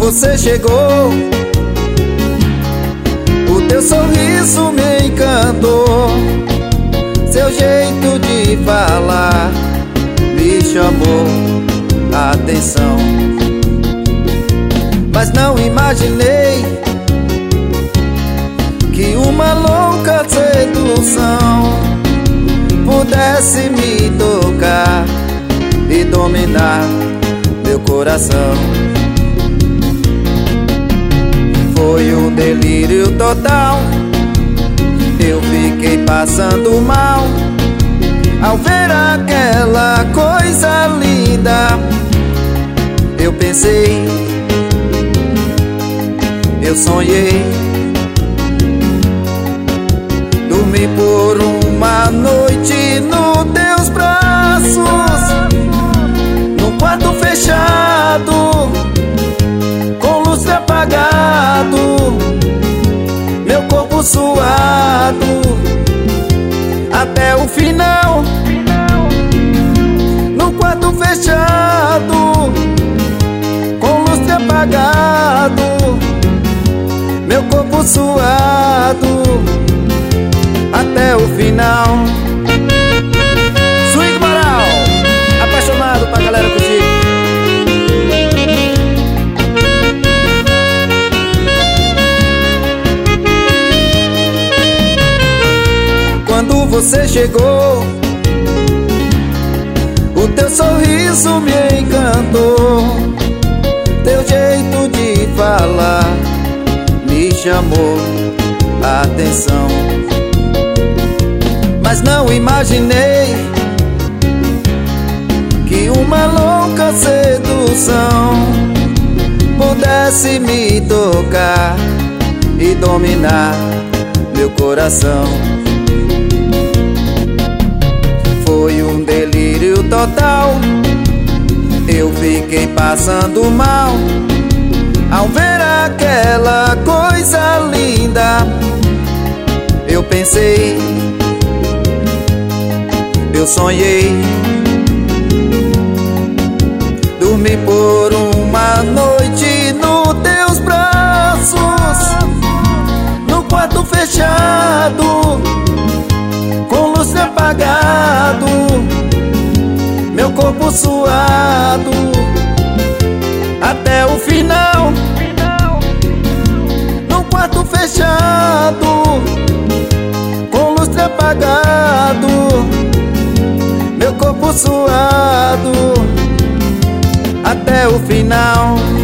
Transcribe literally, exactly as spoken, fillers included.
você chegou, o teu sorriso me encantou, seu jeito de falar me chamou a atenção. Mas não imaginei que uma louca sedução pudesse me tocar e dominar meu coração. Foi um delírio total, eu fiquei passando mal ao ver aquela coisa linda. Eu pensei, eu sonhei, dormi por uma noite nos teus braços, num quarto fechado, com luz apagado, meu corpo suado até o final. Num quarto fechado, com luz apagado, meu corpo suado até o final. Swing Moral, apaixonado pra galera curtir. Quando você chegou, o teu sorriso me encantou, teu jeito de falar me chamou a atenção. Mas não imaginei que uma louca sedução pudesse me tocar e dominar meu coração. Foi um delírio total, eu fiquei passando mal ao ver aquela coisa linda. Eu pensei, eu sonhei, dormi por uma noite nos teus braços, no quarto fechado, com luz apagado, meu corpo suado até o final. No quarto fechado, com luz apagado, meu corpo suado até o final.